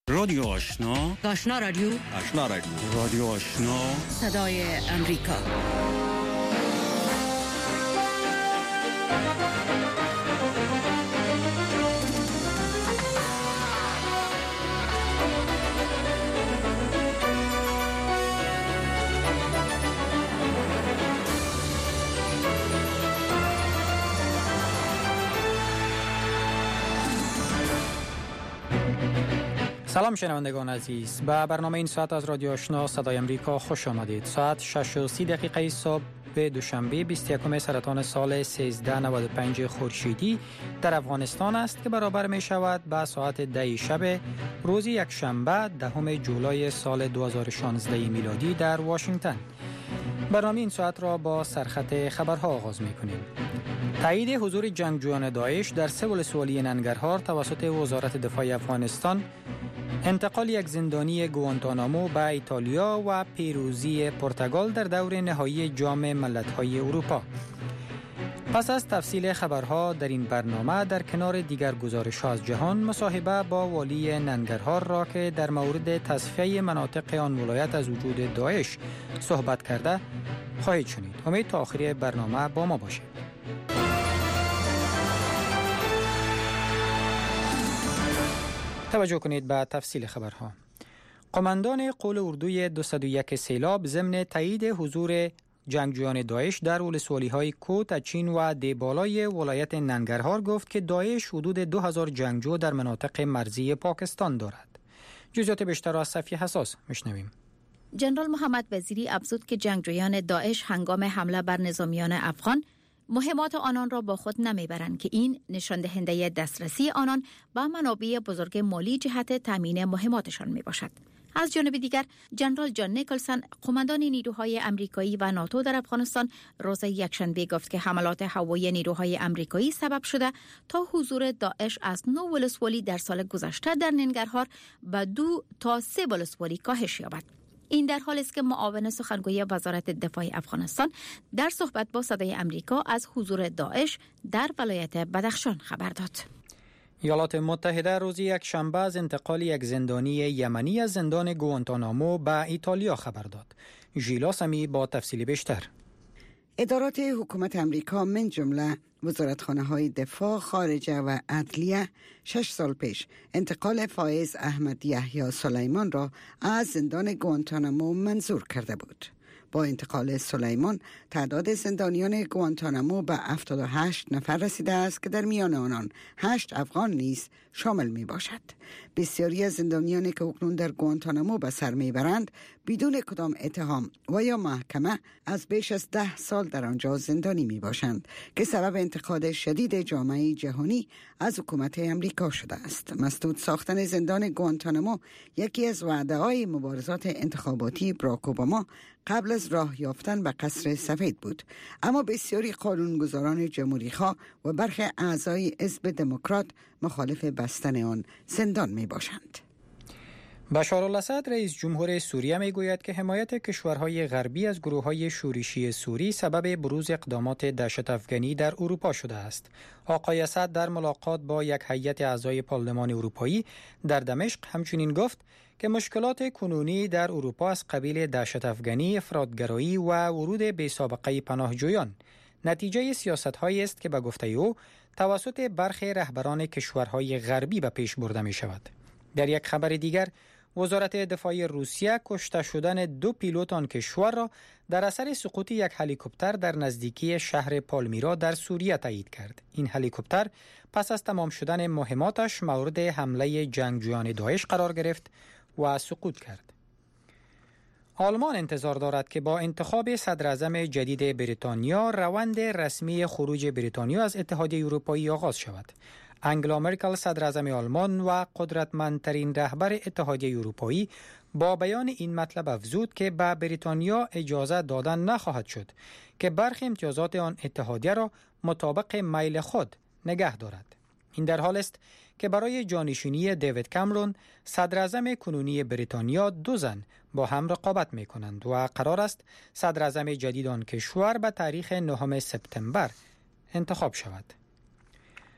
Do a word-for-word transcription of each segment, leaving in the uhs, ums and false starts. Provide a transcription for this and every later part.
رادیو آشنا، آشنا رادیو، آشنا رادیو، رادیو آشنا، صدای امریکا. سلام شنوندگان عزیز، به برنامه این ساعت از رادیو آشنا صدای امریکا خوش آمدید. ساعت شش و سی دقیقه صبح به دوشنبه بیست و یکم سرطان سال سیزده نود و پنج خورشیدی در افغانستان است که برابر می شود به ساعت ده شب روز یک شنبه دهم جولای سال دو هزار و شانزده میلادی در واشنگتن. برنامه این ساعت را با سرخط خبرها آغاز می کنیم. تایید حضور جنگجویان داعش در سه ولسوالی ننگرهار توسط وزارت دفاع افغانستان، انتقال یک زندانی گوانتانامو به ایتالیا و پیروزی پرتغال در دور نهایی جام ملت‌های اروپا. پس از تفصیل خبرها در این برنامه در کنار دیگر گزارش‌ها از جهان، مصاحبه با والی ننگرهار را که در مورد تصفیه مناطق آن ولایت از وجود داعش صحبت کرده خواهید شنید. امید تا آخر برنامه با ما باشید. توجه کنید به تفصیل خبرها. قماندان قول اردوی دویست و یک سیلاب ضمن تایید حضور جنگجویان داعش در ولسوالی‌های کوت، اچین و دیبالای ولایت ننگرهار گفت که داعش حدود دو هزار جنگجو در مناطق مرزی پاکستان دارد. جزئیات بیشتر از صفی حساس میشنویم. جنرال محمد وزیری افزود که جنگجویان داعش هنگام حمله بر نظامیان افغان مهمات آنان را با خود نمیبرند که این نشان دهنده دسترسی آنان به منابع بزرگ مالی جهت تامین مهماتشان می باشد. از جانب دیگر جنرال جان نیکلسون قماندان نیروهای امریکایی و ناتو در افغانستان روز یکشنبه گفت که حملات هوایی نیروهای امریکایی سبب شده تا حضور داعش از نه ولسوالی در سال گذشته در ننگرهار به دو تا سه ولسوالی کاهش یابد. این در حالی است که معاون سخنگوی وزارت دفاع افغانستان در صحبت با صدای امریکا از حضور داعش در ولایت بدخشان خبر داد. ایالات متحده روز یک شنبه از انتقال یک زندانی یمنی از زندان گوانتانامو به ایتالیا خبر داد. ژیلا سمی با تفصیل بیشتر. ادارات حکومت امریکا من جمله وزارتخانه‌های دفاع، خارجه و عدلیه شش سال پیش انتقال فائز احمد یحیی سلیمان را از زندان گوانتانامو منظور کرده بود. با انتقال سلیمان تعداد زندانیان گوانتانامو به هفتاد و هشت نفر رسیده است که در میان آنان هشت افغان نیز شامل می باشد. بسیاری از زندانیانی که اکنون در گوانتانامو به سر می برند بدون کدام اتهام و یا محکمه از بیش از ده سال در آنجا زندانی می باشند که سبب انتقاد شدید جامعه جهانی از حکومت امریکا شده است. مسدود ساختن زندان گوانتانامو یکی از وعده‌های مبارزات انتخاباتی براک اوباما قبل از راه یافتن به قصر سفید بود، اما بسیاری قانونگذاران جمهوری‌خواه و برخی اعضای حزب دموکرات مخالف بستن آن زندان می باشند. بشار الاسد رئیس جمهور سوریه می گوید که حمایت کشورهای غربی از گروه‌های شورشی سوری سبب بروز اقدامات دهشت افغانی در اروپا شده است. آقای اسد در ملاقات با یک هیئت اعضای پارلمان اروپایی در دمشق همچنین گفت که مشکلات کنونی در اروپا از قبیل دهشت افغانی، افراطگرایی و ورود بی‌سابقه پناهجویان نتیجه سیاست‌هایی است که به گفته او توسط برخی رهبران کشورهای غربی به پیش برده می‌شود. در یک خبر دیگر، وزارت دفاع روسیه کشته شدن دو پیلوت آن کشور را در اثر سقوط یک هلیکوپتر در نزدیکی شهر پالمیرا در سوریه تایید کرد. این هلیکوپتر پس از تمام شدن مهماتش مورد حمله جنگجویان داعش قرار گرفت و سقوط کرد. آلمان انتظار دارد که با انتخاب صدراعظم جدید بریتانیا روند رسمی خروج بریتانیا از اتحادیه اروپایی آغاز شود. انگلا مرکل صدراعظم آلمان و قدرتمندترین رهبر اتحادیه اروپایی با بیان این مطلب افزود که به بریتانیا اجازه دادن نخواهد شد که برخی امتیازات آن اتحادیه را مطابق میل خود نگه دارد. این در حال است که برای جانشینی دیوید کامرون صدراعظم کنونی بریتانیا دو زن با هم رقابت می کنند و قرار است صدراعظم جدید آن کشور به تاریخ نهم سپتامبر انتخاب شود.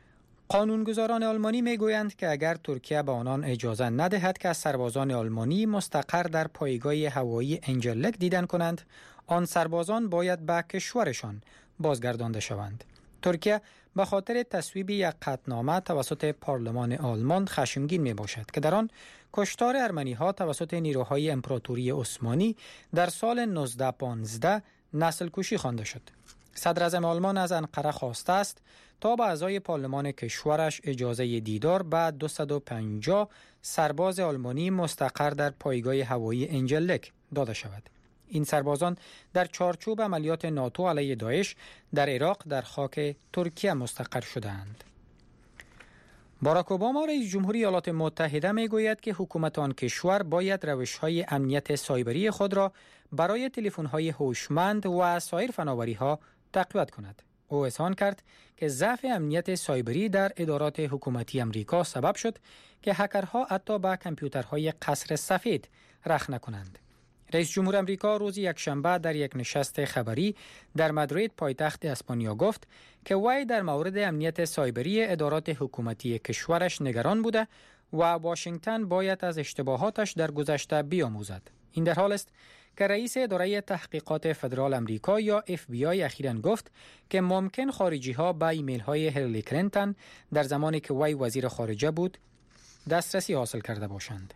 قانونگذاران آلمانی میگویند که اگر ترکیه به آنان اجازه ندهد که از سربازان آلمانی مستقر در پایگاه هوایی انجلک دیدن کنند، آن سربازان باید به کشورشان بازگردانده شوند. ترکیه به خاطر تصویب یک قطعنامه توسط پارلمان آلمان خشمگین می باشد که در آن کشتار ارمنی ها توسط نیروهای امپراتوری عثمانی در سال نوزده پانزده نسل کشی خوانده شد. صدر اعظم آلمان از انقره خواسته است تا به اعضای پارلمان کشورش اجازه دیدار به دویست و پنجاه سرباز آلمانی مستقر در پایگاه هوایی انجلک داده شود. این سربازان در چارچوب عملیات ناتو علیه داعش در عراق در خاک ترکیه مستقر شدند. باراک اوباما رئیس جمهوری ایالات متحده می گوید که حکومت آن کشور باید روش‌های امنیت سایبری خود را برای تلفن‌های هوشمند و سایر فناوری‌ها تقویت کند. او اذعان کرد که ضعف امنیت سایبری در ادارات حکومتی امریکا سبب شد که هکرها حتی به کامپیوترهای قصر سفید رخنه کنند. رئیس جمهور امریکا روز یکشنبه در یک نشست خبری در مادرید پایتخت اسپانیا گفت که وی در مورد امنیت سایبری ادارات حکومتی کشورش نگران بوده و واشنگتن باید از اشتباهاتش در گذشته بیاموزد. این در حال است که رئیس اداره تحقیقات فدرال امریکا یا اف بی آی اخیراً گفت که ممکن خارجی ها به ایمیل های هیلاری کلینتون در زمانی که وی وزیر خارجه بود دسترسی حاصل کرده باشند.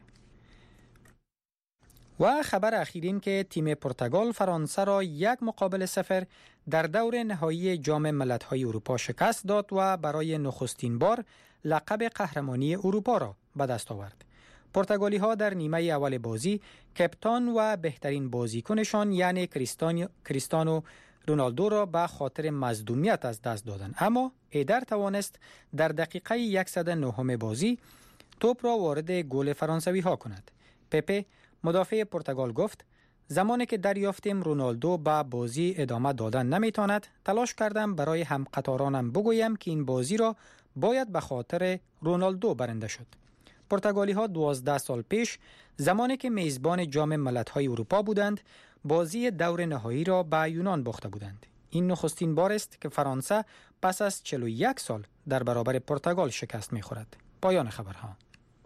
و خبر اخیر این که تیم پرتغال فرانسه را یک مقابل صفر در دور نهایی جام ملت‌های اروپا شکست داد و برای نخستین بار لقب قهرمانی اروپا را به دست آورد. پرتغالی ها در نیمه اول بازی کپتان و بهترین بازیکنشان یعنی کریستیانو رونالدو را به خاطر مصدومیت از دست دادند، اما ایدر توانست در دقیقه صد و نه بازی توپ را وارد گل فرانسوی ها کند. پپه مدافع پرتغال گفت زمانی که دریافتیم رونالدو به بازی ادامه دادن نمیتواند، تلاش کردم برای همقطارانم بگویم که این بازی را باید به خاطر رونالدو برنده شد. پرتغالی ها دوازده سال پیش زمانی که میزبان جام ملت‌های اروپا بودند بازی دور نهایی را به یونان باخته بودند. این نخستین بار است که فرانسه پس از چهل و یک سال در برابر پرتغال شکست می‌خورد. پایان خبرها.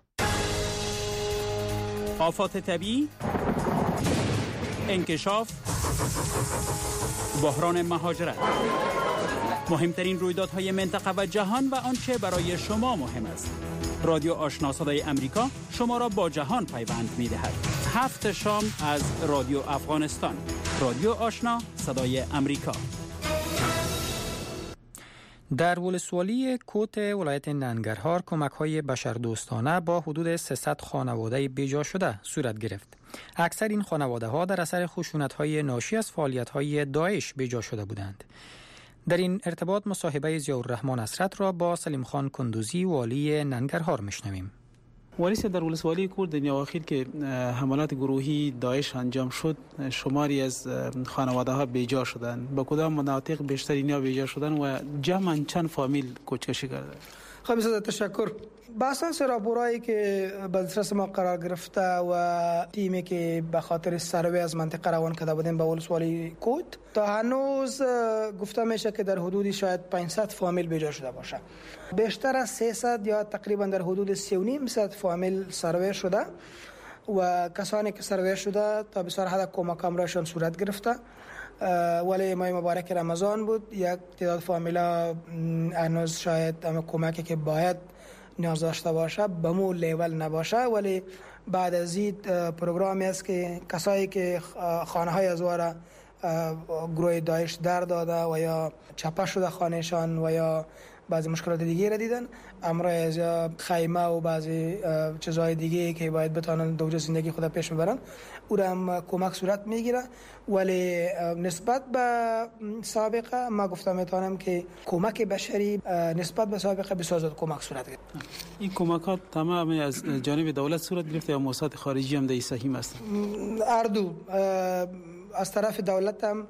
آفات طبیعی، انکشاف، بحران مهاجرت، مهمترین رویدادهای منطقه و جهان و آنچه برای شما مهم است. رادیو آشنا صدای امریکا شما را با جهان پیوند می‌دهد. هفت شام از رادیو افغانستان. رادیو آشنا صدای امریکا. در ولسوالی کوت ولایت ننگرهار کمک‌های بشردوستانه با حدود سیصد خانواده بیجا شده صورت گرفت. اکثر این خانواده‌ها در اثر خشونت‌های ناشی از فعالیت‌های داعش بیجا شده بودند. در این ارتباط مصاحبه ضیاءالرحمن اسرت را با سلیم خان کندوزی والی ننگرهار میشنویم. والی صاحب، در ولسوالی کورد در اواخر که حملات گروهی داعش انجام شد شماری از خانواده ها بیجا شدند. با کدام مناطق بیشتر اینا بیجا شدن و جمعاً چند فامیل کوچکشی کرده؟ خب بسیار تشکر. باساس راپورایی که به دسترس ما قرار گرفته و تیمی که به خاطر سروی از منطقه روان کرده بودیم به ولسوالی کوت تا هنوز گفته میشه که در حدود شاید پانصد فامیل بیجا شده باشه. بیشتر از سیصد یا تقریبا در حدود سه و نیم صد فامیل سروی شده و کسانی که سروی شده تا بسیار حد کمک امرایشان صورت گرفته. ولی ماه مبارک رمضان بود، یک تعداد فامیلا هنوز شاید اما کمکی که باید نیاز داشته باشه به مو لیول نباشه، ولی بعد از این پروگرامی است که کسایی که خانه های از واره گروه داعش در داده و یا چپه شده خانهشان و یا بعضی مشکلات دیگه را دیدن، امروز از خیمه و بعضی چیزهای دیگه که باید بتونن دوجه زندگی خود پیش ببرن او را هم کمک صورت میگیره. ولی نسبت به سابقه ما گفتم میتونم که کمک بشری نسبت به سابقه بسیار زیاد کمک صورت گرفت. این کمکات تمام از جانب دولت صورت گرفته یا موسسات خارجی هم در سهیم هستند؟ اردو از طرف دولت هم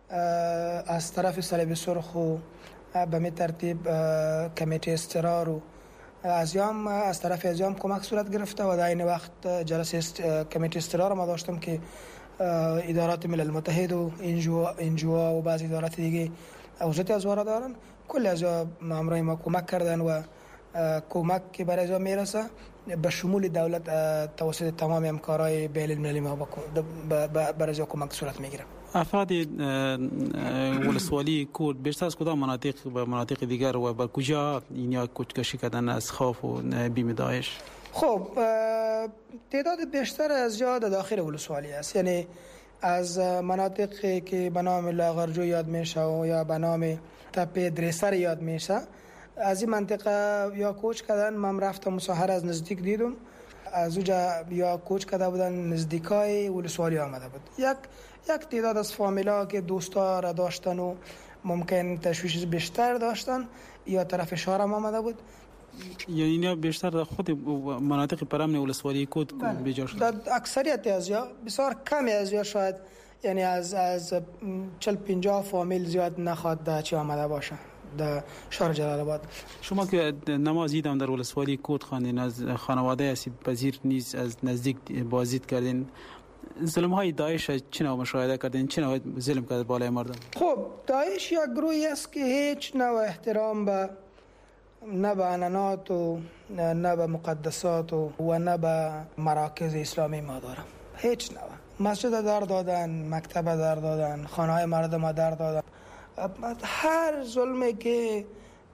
از طرف صلیب سرخ و به می ترتیب کمیته اضطرار و ازیام از طرف ازیام کمک صورت گرفته و در این وقت جلسه کمیته اضطرار ما داشتم که ادارات ملل متحد و انجوا و بعضی ادارات دیگه اوزت از وارد دارن، کل از امرای ما کمک کردن و کمک که برای جا میرسه به شمول دولت توسط تمام همکارای بین المللی ما برای جا کمک صورت میگیره. افراد ولسوالی کورد بیشتر از کدام مناطق و مناطق دیگر و به کجا اینا کوچکشی کردن از خوف و بیم داعش؟ خب تعداد بیشتر از جا در داخل ولسوالی است، یعنی از مناطقی که به نام لاغرجو یاد میشه و یا به نام تپه دریسر یاد میشه، از این منطقه یا کوچ کردن. من رفتم مساحر از نزدیک دیدم، از اونجا یا کوچ کرده بودن نزدیکای ولسوالی آمده بود. یک یک تعداد از فامیلا که دوستا را داشتن و ممکن تشویش بیشتر داشتن یا طرف شهرم آمده بود. یعنی اینا بیشتر در خود مناطق پرامن ولسوالی کود بیجا شد؟ در اکثریت از یا بسیار کمی از یا شاید یعنی از از چهل پنجاه فامیل زیاد نخواد در چی آمده باشه در شهر جلال آباد. شما که نماز دیدم در ولسوالی کود خواندین، از خانواده اسیب پذیر نیز از نزدیک بازدید کردین، ظلم های داعش چه نوع مشاهده کردین؟ چه نوع ظلم کرد بالای مردم؟ خب داعش یک گروهی است که هیچ نوع احترام به نه به عنعنات و نه به مقدسات و نه به مراکز اسلامی ما دارم. هیچ نوع. مسجد در دادن، مکتب در دادن، خانه های مردم در دادن. هر ظلمی که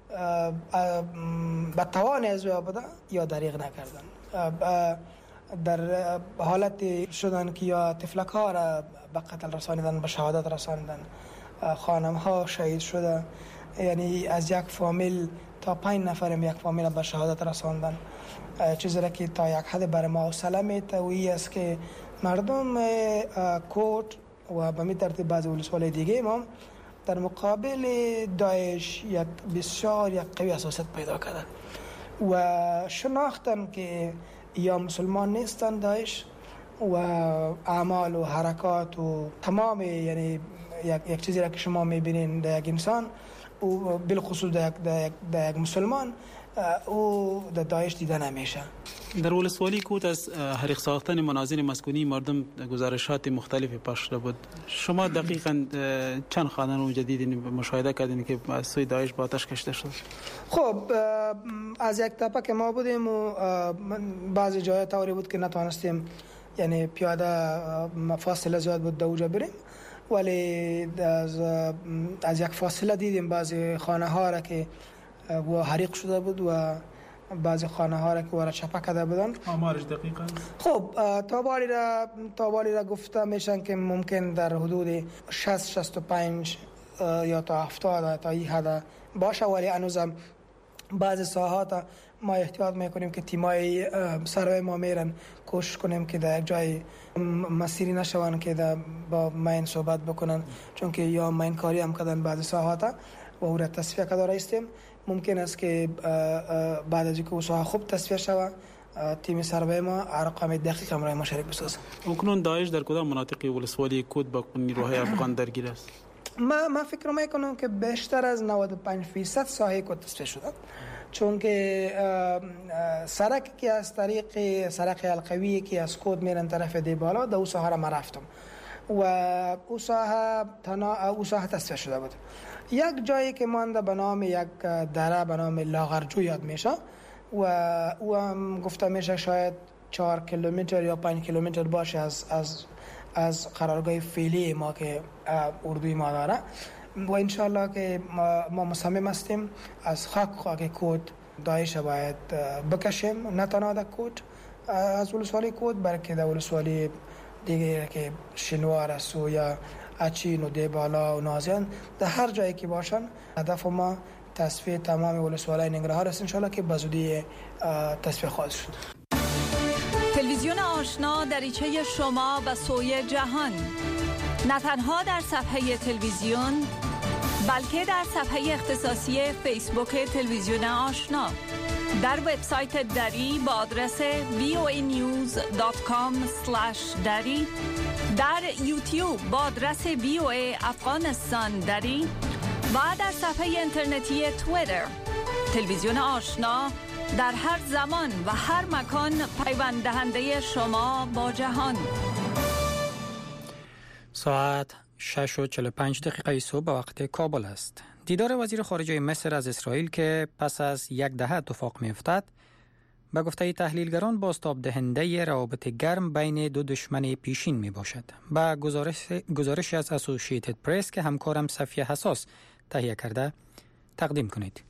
به توان از او بوده یا دریغ نکردن. در حالت شدن که یا تفلک ها را به قتل رساندن، به شهادت رساندن، خانم ها شهید شده، یعنی از یک فامیل تا پنج نفرم یک فامیل به شهادت رساندن. چیزی را که تا یک حد بر ما سلام تویی است که مردم کورد و به می ترتیب بعض ولسوالی دیگه ما در مقابل داعش یک بسیار یک قوی اساسیت پیدا کردن و شناختن که یا مسلمان نیستن داعش و اعمال و حرکات و تمام یعنی یک, یک چیزی را که شما میبینین در یک انسان و بالخصوص در, در, در یک مسلمان او در داعش دیده نمیشه. در ولسوالی کود از حریق ساختن منازل مسکونی مردم گزارشات مختلفی پخش شده بود. شما دقیقاً چند خانه رو جدیدی مشاهده کردین که از سوی داعش با آتش کشته شد؟ خب از یک تپه که ما بودیم و بعضی جای طوری بود که نتوانستیم یعنی پیاده فاصله زیاد بود دوجا بریم، ولی از از یک فاصله دیدیم بعضی خانه ها را که و حریق شده بود و بعضی خانه ها را که وارد چپه کرده بودن. آمارش دقیقاً؟ خب تابالی را تابالی را گفته میشن که ممکن در حدود شصت شصت و پنج یا تا هفتاد تا این حد باشه، ولی هنوزم بعضی ساحات ما احتیاط میکنیم که تیمای سروی ما میرن کوشش کنیم که در یک جای مسیری نشون که با مین صحبت بکنن، چون که یا مین کاری هم کردن بعضی ساحات و او را تصفیه کردن هستیم. ممکن است که بعد از اینکه ساحه خوب تصفیه شود تیم سروی ما ارقام دقیق هم را مشارک بسازه. اکنون داعش در کدام مناطق ولسوالی کود با نیروهای افغان درگیر است؟ ما ما فکر میکنم که بیشتر از نود و پنج درصد ساحه کود تصفیه شده، چون که سرک که از طریق سرک القوی که از کود میرن طرف دی بالا در او ساحه را ما رفتم و او ساحه تنا او ساحه تصفیه شده بود. یک جایی که مانده به نام یک دره به نام لاغرجو یاد میشه و او هم گفته میشه شاید چهار کیلومتر یا پنج کیلومتر باشه از از از قرارگاه فعلی ما که اردوی ما داره و انشالله که ما, ما مصمم هستیم از خاک خاک کود داعش باید بکشیم، نه تنها در کود از ولسوالی کود بلکه در ولسوالی دیگه که شنوار است و یا اچین و دیبالا و نازیان در هر جایی که باشن. هدف ما تصفیه تمام ولسوالای ننگرهار است انشالله که بزودی تصفیه خواهد شد. تلویزیون آشنا دریچه شما به سوی جهان، نه تنها در صفحه تلویزیون بلکه در صفحه اختصاصی فیسبوک تلویزیون آشنا، در وبسایت دری با آدرس وی او ای نیوز دات کام اسلش دری، در یوتیوب با آدرس وی او ای افغانستان دری و در صفحه اینترنتی توییتر. تلویزیون آشنا در هر زمان و هر مکان پیوند دهنده شما با جهان. ساعت شش و چهل و پنج دقیقه صبح به وقت کابل است. دیدار وزیر خارجه مصر از اسرائیل که پس از یک دهه اتفاق می‌افتد، به گفته تحلیلگران بازتاب دهنده روابط گرم بین دو دشمن پیشین می باشد. با گزارش گزارشی از اسوسییتد پرس که همکارم صفیه حساس تهیه کرده تقدیم کنید.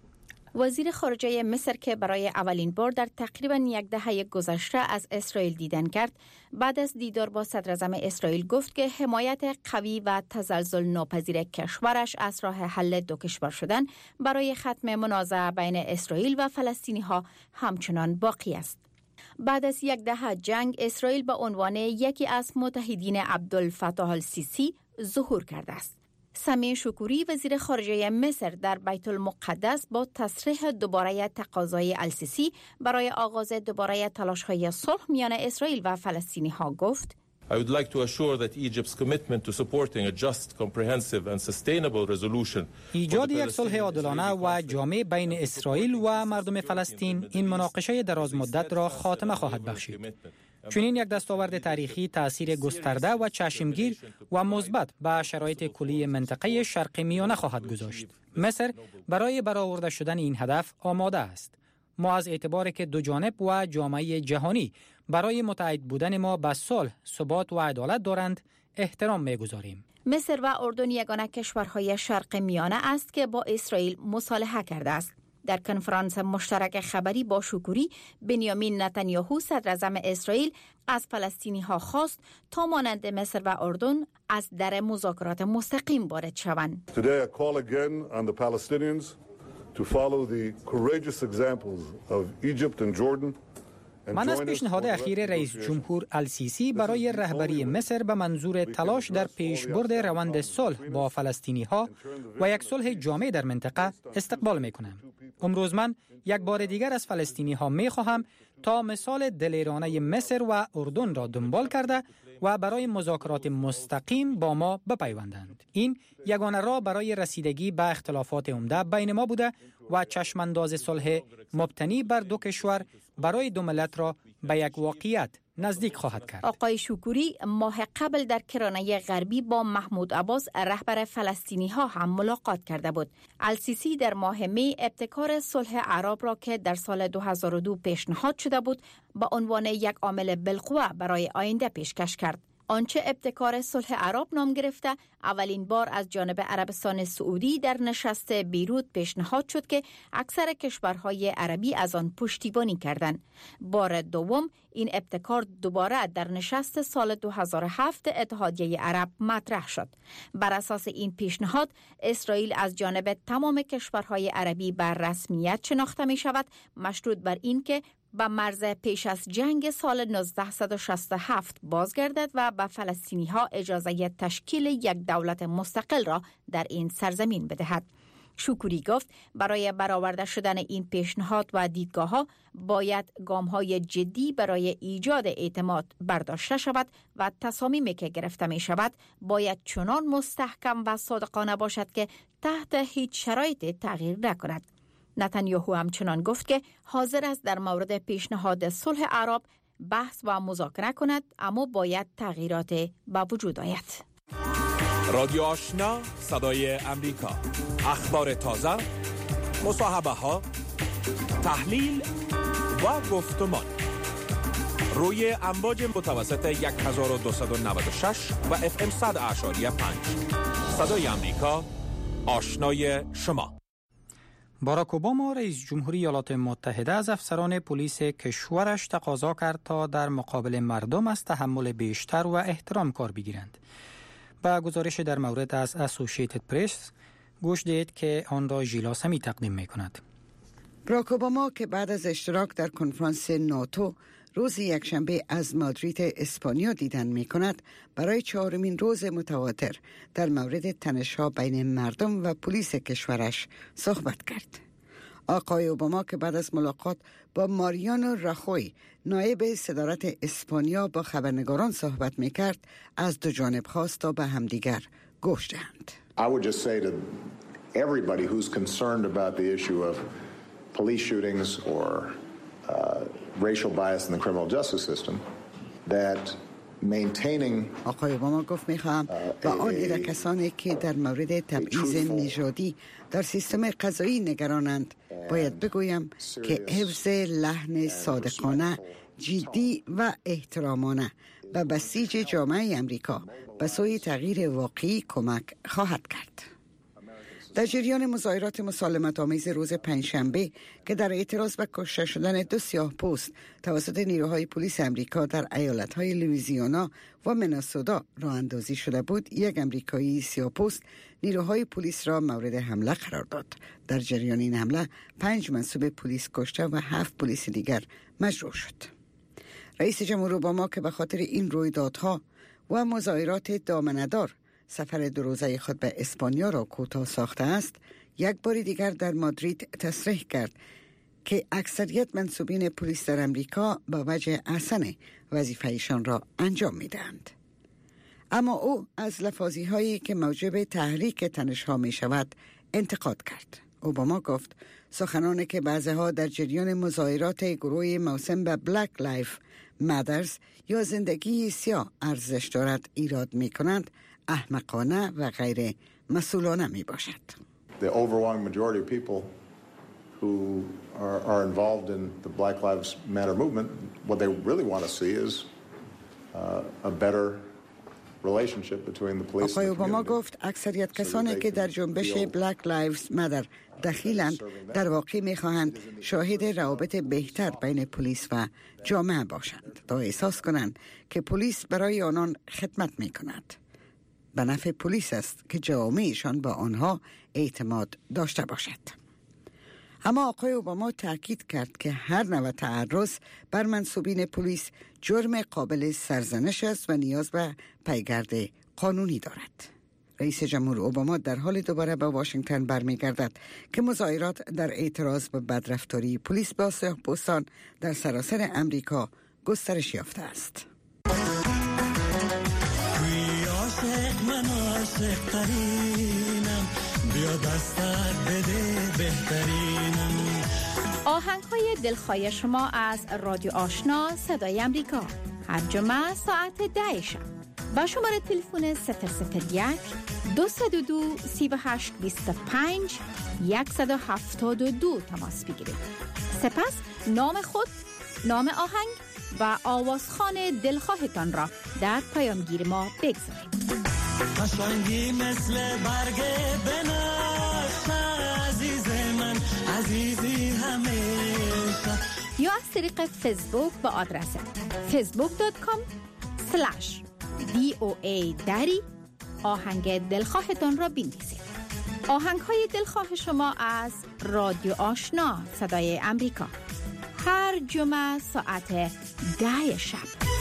وزیر خارجه مصر که برای اولین بار در تقریباً یک دهه گذشته از اسرائیل دیدن کرد، بعد از دیدار با صدر اعظم اسرائیل گفت که حمایت قوی و تزلزل ناپذیر کشورش از راه حل دو کشور شدن برای ختم منازعه بین اسرائیل و فلسطینی ها همچنان باقی است. بعد از یک دهه جنگ، اسرائیل به عنوان یکی از متحدین عبدالفتاح السیسی ظهور کرده است. سمیع شکوری وزیر خارجه مصر در بیت المقدس با تصریح دوباره تقاضای السیسی برای آغاز دوباره تلاش‌های صلح میان اسرائیل و فلسطینی ها گفت: I would like to assure that Egypt's commitment to supporting a just, comprehensive and sustainable resolution ایجاد یک صلح عادلانه و جامع بین اسرائیل و مردم فلسطین این مناقشه دراز مدت را خاتمه خواهد بخشید. چنین یک دستاورد تاریخی تأثیر گسترده و چشمگیر و مثبت به شرایط کلی منطقه شرق میانه خواهد گذاشت. مصر برای برآورده شدن این هدف آماده است. ما از اعتباری که دو جانب و جامعه جهانی برای متحد بودن ما به صلح، ثبات و عدالت دارند احترام می‌گذاریم. مصر و اردن یگانه کشورهای شرق میانه است که با اسرائیل مصالحه کرده است. در کنفرانس مشترک خبری با شکوری، بنیامین نتانیاهو صدر اعظم اسرائیل از فلسطینی ها خواست تا مانند مصر و اردن از در مذاکرات مستقیم وارد شوند. Today I call again on the Palestinians to follow the courageous examples of Egypt and Jordan. من از پیشنهاد اخیر رئیس جمهور السیسی برای رهبری مصر به منظور تلاش در پیشبرد روند صلح با فلسطینی ها و یک صلح جامع در منطقه استقبال می کنم. امروز من یک بار دیگر از فلسطینی ها می خواهم تا مثال دلیرانه مصر و اردن را دنبال کرده و برای مذاکرات مستقیم با ما بپیوندند. این یگانه راه برای رسیدگی به اختلافات عمده بین ما بوده و چشمانداز صلح مبتنی بر دو کشور برای دو ملت را به یک واقعیت نزدیک خواهد کرد. آقای شکوری ماه قبل در کرانه غربی با محمود عباس رهبر فلسطینی ها هم ملاقات کرده بود. السیسی در ماه می ابتکار صلح عرب را که در سال دو هزار و دو پیشنهاد شده بود به عنوان یک عامل بالقوه برای آینده پیشکش کرد. آنچه ابتکار صلح عرب نام گرفته اولین بار از جانب عربستان سعودی در نشست بیروت پیشنهاد شد که اکثر کشورهای عربی از آن پشتیبانی کردند. بار دوم این ابتکار دوباره در نشست سال دو هزار و هفت اتحادیه عرب مطرح شد. بر اساس این پیشنهاد اسرائیل از جانب تمام کشورهای عربی بر رسمیت شناخته می شود، مشروط بر این که به مرز پیش از جنگ سال نوزده شصت و هفت بازگردد و به فلسطینی ها اجازه تشکیل یک دولت مستقل را در این سرزمین بدهد. شکوری گفت برای برآورده شدن این پیشنهاد و دیدگاه ها باید گام های جدی برای ایجاد اعتماد برداشته شود و تصامیمی که گرفته می شود باید چنان مستحکم و صادقانه باشد که تحت هیچ شرایطی تغییر نکند. نتانیاهو همچنان گفت که حاضر است در مورد پیشنهاد صلح عرب بحث و مذاکره کند، اما باید تغییرات به وجود آید. رادیو آشنا، صدای امریکا، اخبار تازه، مصاحبه ها، تحلیل و گفتمان روی امواج متوسط هزار و دویست و نود و شش و اف ام صد اعشاری پنج. صدای امریکا، آشنای شما. باراک اوباما رئیس جمهوری ایالات متحده از افسران پلیس کشورش تقاضا کرد تا در مقابل مردم از تحمل بیشتر و احترام کار بگیرند. با گزارش در مورد از اسوسییتد پرس گوش دهید که آن را ژیلا سمی تقدیم می کند. باراک اوباما که بعد از اشتراک در کنفرانس ناتو روز یکشنبه از مادرید اسپانیا دیدن می کند، برای چهارمین روز متواتر در مورد تنش‌ها بین مردم و پلیس کشورش صحبت کرد. آقای اوباما که بعد از ملاقات با ماریانو راخوی نایب صدارت اسپانیا با خبرنگاران صحبت می کرد، از دو جانب خواست تا به همدیگر گوش دهند. I would just say to everybody who's concerned about the issue of police shootings or uh, racial bias in the criminal justice system that آقای اوباما گفت میخواهم با آن ایده کسانی که در مورد تبعیض نژادی در سیستم قضایی نگرانند باید بگویم که حفظ لحن صادقانه، جدی و احترامانه و بسیج جامعه امریکا به سوی تغییر واقعی کمک خواهد کرد. در جریان مظاهرات مسالمت آمیز روز پنجشنبه که در اعتراض به کشته شدن دو سیاه‌پوست توسط نیروهای پلیس امریکا در ایالت‌های لوئیزیانا و مینسوتا راه اندازی شده بود، یک امریکایی سیاه‌پوست نیروهای پلیس را مورد حمله قرار داد. در جریان این حمله پنج منصوب پلیس کشته و هفت پلیس دیگر مجروح شد. رئیس جمهور اوباما که به خاطر این رویدادها و مظاهرات دامنه‌دار سفر دو روزه خود به اسپانیا را کوتاه ساخته است، یک بار دیگر در مادرید تصریح کرد که اکثریت منصوبین پلیس در امریکا با وجه احسن وظیفه‌شان را انجام می‌دهند. اما او از لفاظی هایی که موجب تحریک تنش‌ها می شود انتقاد کرد. اوباما گفت سخنانی که بعضی‌ها در جریان مظاهرات گروه موسوم به بلک لایف مادرز یا زندگی سیاه ارزش دارد ایراد می کنند، احمقانه و غیر مسئولانه می باشد. The overwhelming majority of people who are, are involved in the Black Lives Matter movement, what they really want to see is uh, a better relationship between the police and the آقای اوباما community. گفت اکثریت کسانی که در جنبش بلک لایوز مادر دخیلند در واقع می‌خواهند شاهد روابط بهتر بین پلیس و جامعه باشند تا احساس کنند که پلیس برای آنان خدمت می‌کند. به نفع پلیس است که جامعهشان با آنها اعتماد داشته باشد. اما آقای اوباما تاکید کرد که هر نوع تعرض بر منصوبین پلیس جرم قابل سرزنش است و نیاز به پیگرد قانونی دارد. رئیس جمهور اوباما در حال دوباره به واشنگتن برمیگردد که مظاهرات در اعتراض به بدرفتاری پلیس با سیاه‌پوستان در سراسر امریکا گسترش یافته است. من عاشق ترینم، بیا دستت بده بهترینم. آهنگ های دلخواه شما از رادیو آشنا صدای امریکا هر جمعه ساعت ده شب با شماره تلفن صفر صفر یک دو صفر دو سی و هشت بیست و پنج صد و هفتاد و دو تماس بگیرید. سپس نام خود، نام آهنگ و آوازخوان دلخواهتان را در پیامگیر ما بگذارید. قشنگی مثل برگ بنفش عزیز من، عزیزی همیشه. یا از طریق فیسبوک با آدرس فیسبوک دات کام سلش دی او ای دری آهنگ دلخواهتان را بنویسید. آهنگ های دلخواه شما از رادیو آشنا صدای امریکا هر جمعه ساعت ده شب.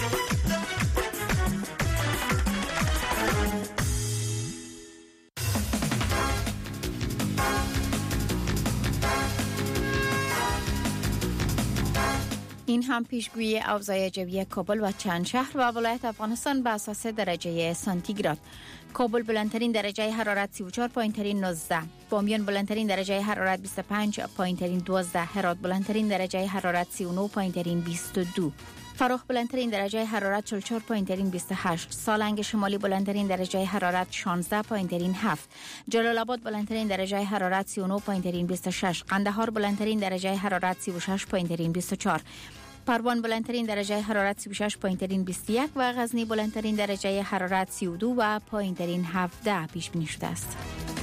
این هم پیشگویی اوضاع جوی کابل و چند شهر و ولایت افغانستان به اساس درجه سانتیگراد. کابل بلندترین درجه حرارت سی و چهار پایینترین نوزده، بامیان بلندترین درجه حرارت بیست و پنج پایینترین دوازده، هرات بلندترین درجه حرارت سی و نه پایینترین بیست و دو، فراخ بلندترین درجه حرارت چهل و چهار پایینترین بیست و هشت، سالنگ شمالی بلندترین درجه حرارت شانزده پایینترین هفت، جلال آباد بلندترین درجه حرارت سی و نه پایینترین بیست و شش، قندهار بلندترین درجه حرارت سی و شش پایینترین بیست و چهار، پروان بلندترین درجه حرارت سی و شش پایینترین بیست و یک و غزنی بلندترین درجه حرارت سی و دو و پایینترین هفده پیش بینی شده است.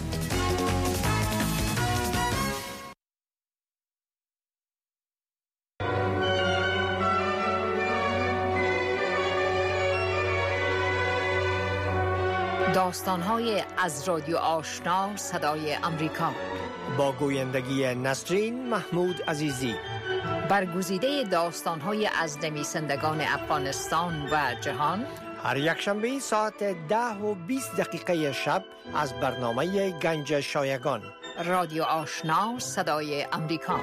داستان‌های از رادیو آشنا صدای امریکا با گویندگی نسرین محمود عزیزی، برگزیده داستان‌های از نویسندگان افغانستان و جهان، هر یک شنبه ساعت ده و بیست دقیقه شب از برنامه گنج شایگان. رادیو آشنا صدای امریکا.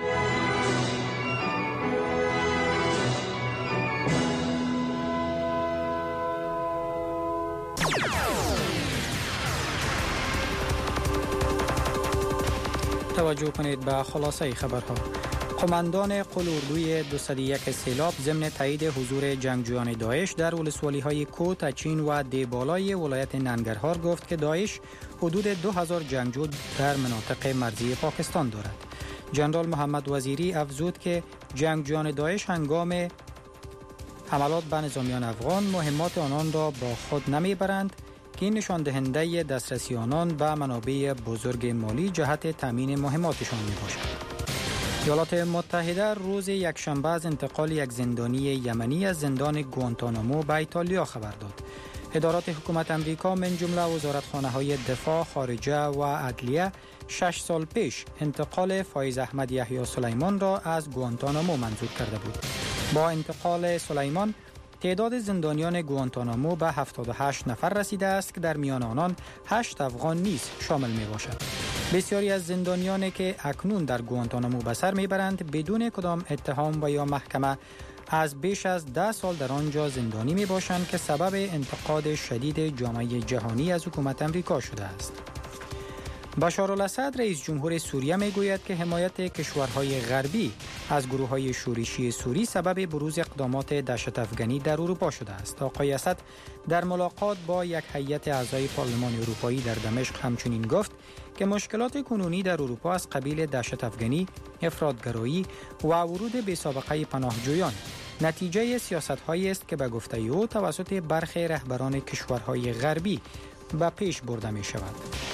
توجه کنید به خلاصه خبرها. قماندان قلوردوی دویست و یک سیلاب ضمن تایید حضور جنگجویان داعش در ولسوالی‌های کوت، اچین و دیبالای ولایت ننگرهار گفت که داعش حدود دو هزار جنگجو در مناطق مرزی پاکستان دارد. جنرال محمد وزیری افزود که جنگجویان داعش هنگام حملات به نظامیان افغان مهمات آنان را با خود نمیبرند که این نشان دهنده دسترسی آنان به منابع بزرگ مالی جهت تامین مهماتشان میباشد. ایالات متحده روز یکشنبه از انتقال یک زندانی یمنی از زندان گوانتانامو به ایتالیا خبر داد. ادارات حکومت امریکا من جمله وزارتخانه‌های دفاع، خارجه و عدلیه شش سال پیش انتقال فایز احمد یحیی سلیمان را از گوانتانامو منظور کرده بود. با انتقال سلیمان تعداد زندانیان گوانتانامو به هفتاد و هشت نفر رسیده است که در میان آنان هشت افغان نیز شامل می باشد. بسیاری از زندانیانی که اکنون در گوانتانامو به سر میبرند بدون کدام اتهام و یا محکمه از بیش از ده سال در آنجا زندانی می باشند که سبب انتقاد شدید جامعه جهانی از حکومت امریکا شده است. بشار الاسد رئیس جمهور سوریه می گوید که حمایت کشورهای غربی از گروه‌های شورشی سوری سبب بروز اقدامات دهشت افغانی در اروپا شده است. آقای اسد در ملاقات با یک هیئت اعضای پارلمان اروپایی در دمشق همچنین گفت که مشکلات کنونی در اروپا از قبیل دهشت افغانی، افراطگرایی و ورود بی‌سابقه پناهجویان نتیجه سیاست‌هایی است که به گفته او توسط برخی رهبران کشورهای غربی به پیش برده می‌شود.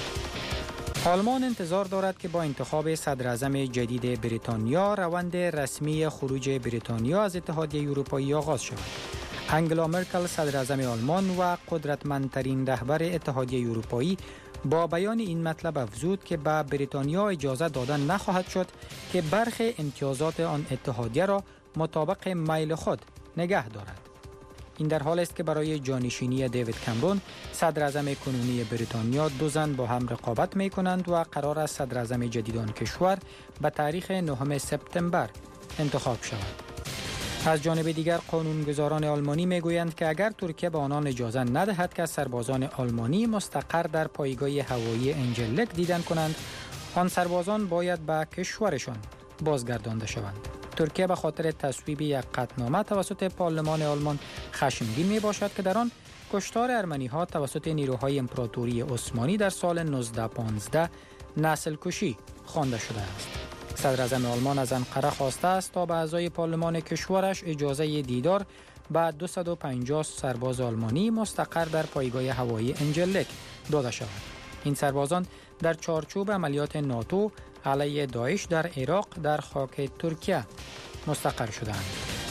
آلمان انتظار دارد که با انتخاب صدر اعظم جدید بریتانیا روند رسمی خروج بریتانیا از اتحادیه اروپایی آغاز شود. انگلا مرکل صدر اعظم آلمان و قدرتمندترین رهبر اتحادیه اروپایی با بیان این مطلب افزود که به بریتانیا اجازه دادن نخواهد شد که برخی امتیازات آن اتحادیه را مطابق میل خود نگه دارد. این در حال است که برای جانشینی دیوید کامرون صدر اعظم کنونی بریتانیا دو زن با هم رقابت می کنند و قرار است صدر اعظم جدید آن کشور به تاریخ نهم سپتامبر انتخاب شود. از جانب دیگر قانونگذاران آلمانی می گویند که اگر ترکیه به آنان اجازه ندهد که سربازان آلمانی مستقر در پایگاه هوایی انجلک دیدن کنند، آن سربازان باید به کشورشان بازگردانده شوند. ترکیه به خاطر تصویب یک قطعنامه توسط پارلمان آلمان خشمگین می باشد که در آن کشتار ارمنی ها توسط نیروهای امپراتوری عثمانی در سال نوزده پانزده نسل کشی خوانده شده است. صدر اعظم آلمان از انقره خواسته است تا به اعضای پارلمان کشورش اجازه دیدار با دویست و پنجاه سرباز آلمانی مستقر در پایگاه هوایی انجلک داده شود. این سربازان در چارچوب عملیات ناتو علیه داعش در عراق در خاک ترکیه مستقر شدند.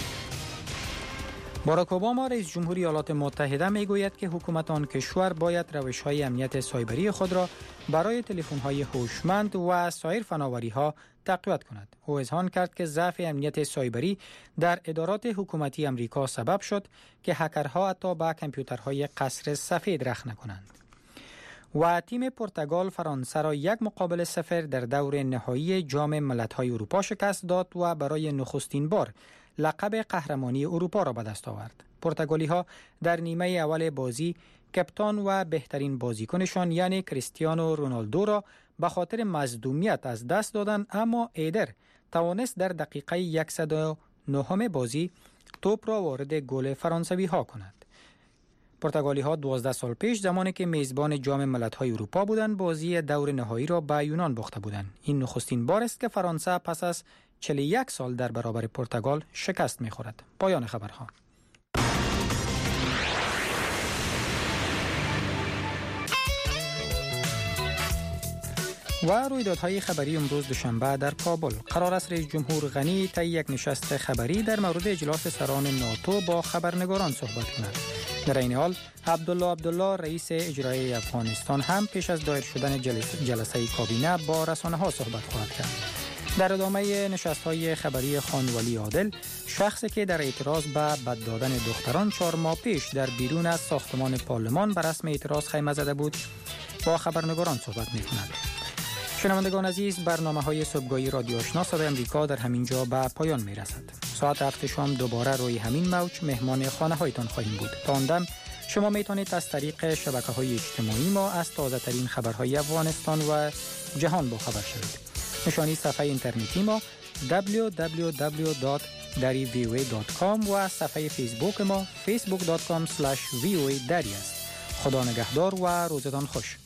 باراک اوباما رئیس جمهور ایالات متحده میگوید که حکومت آن کشور باید روش‌های امنیت سایبری خود را برای تلفن‌های هوشمند و سایر فناوری‌ها تقویت کند. او اذعان کرد که ضعف امنیت سایبری در ادارات حکومتی امریکا سبب شد که هکرها حتی به کامپیوترهای قصر سفید رخ نکنند. و تیم پرتغال فرانسه را یک مقابل صفر در دور نهایی جام ملت‌های اروپا شکست داد و برای نخستین بار لقب قهرمانی اروپا را به دست آورد. پرتغالی‌ها در نیمه اول بازی کپتان و بهترین بازیکنشان یعنی کریستیانو رونالدو را به خاطر مصدومیت از دست دادند، اما ایدر توانست در دقیقه صد و نه بازی توپ را وارد گل فرانسوی‌ها کند. پرتغالی‌ها دوازده سال پیش زمانی که میزبان جام ملت‌های اروپا بودند بازی دور نهایی را به یونان باخته بودند. این نخستین بار است که فرانسه پس از چهل و یک سال در برابر پرتغال شکست می‌خورد. پایان خبرها. و رویدادهای خبری امروز دوشنبه در کابل. قرار است رئیس جمهور غنی طی یک نشست خبری در مورد اجلاس سران ناتو با خبرنگاران صحبت کند. در این حال عبدالله عبدالله رئیس اجرایی افغانستان هم پیش از دایر شدن جلسه, جلسه کابینه با رسانه‌ها صحبت خواهد کرد. در ادامه نشست‌های خبری خان ولی عادل، شخصی که در اعتراض به بد دادن دختران چهار ماه پیش در بیرون از ساختمان پارلمان بر رسم اعتراض خیمه زده بود، با خبرنگاران صحبت می‌کند. شنوندگان عزیز، برنامه‌های صبحگاهی رادیو آشنا صدای امریکا در همین جا به پایان می‌رسد. ساعت هفت شام دوباره روی همین موج مهمان خانه‌هایتان خواهیم بود. تا آن دم شما میتونید از طریق شبکه‌های اجتماعی ما از تازه‌ترین خبرهای افغانستان و جهان با خبر شوید. نشانی صفحه اینترنتی ما دبلیو دبلیو دبلیو دات دری وی او ای دات کام و صفحه فیسبوک ما فیسبوک دات کام اسلش وی او ای دری است. خدا نگهدار و روزتان خوش.